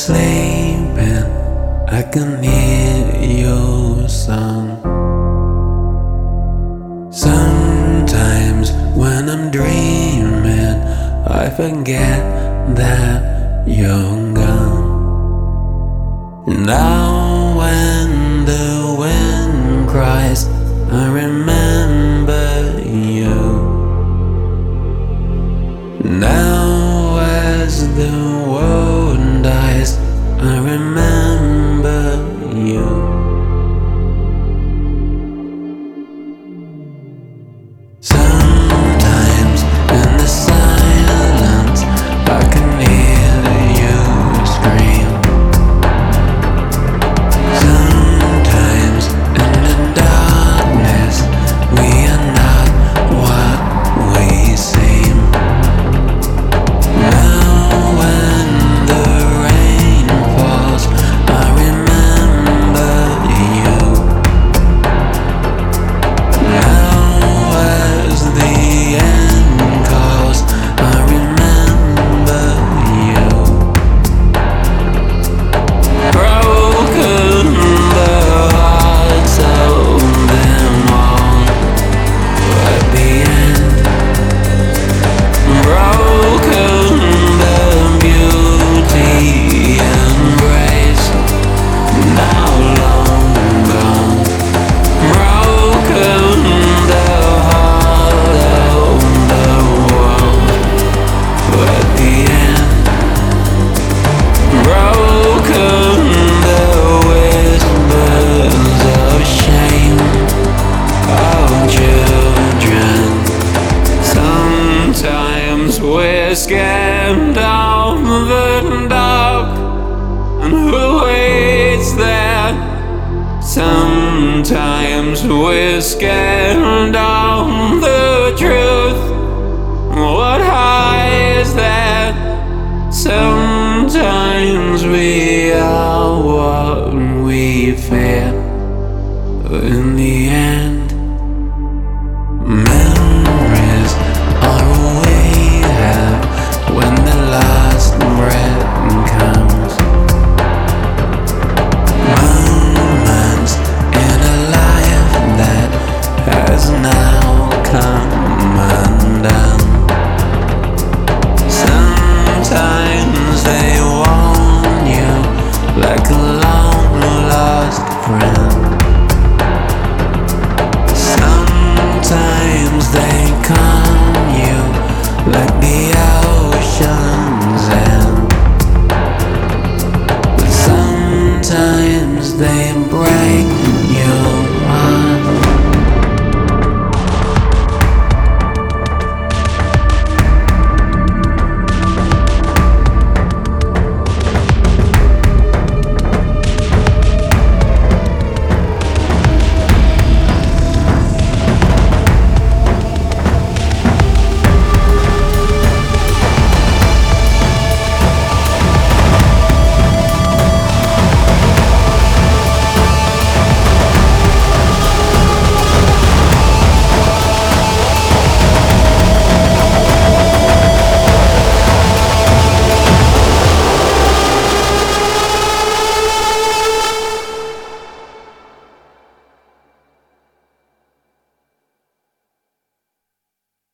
sleeping, I can hear your song. Sometimes when I'm dreaming, I forget that you're gone. Now when the wind cries, I remember you. Now as the world dies, I remember you. Sometimes in the silence, I can hear you scream. Sometimes in the darkness, we are not what we seem. Now when the rain falls, I remember you. Now as the end calls, I remember you. Broken the hearts of them all at the end. Broken the beauty and grace, now long gone. Broken the heart of the world at the end. Broken the whispers of shame of children. Sometimes we're scared of the dark, and who waits there? Sometimes we're scared of the truth. What hides that? Sometimes we are what we fear. In the end, memories are all we have when the last breath comes. Moments in a life that has now come undone. Sometimes they warn you like a long lost friend. Sometimes they calm you like the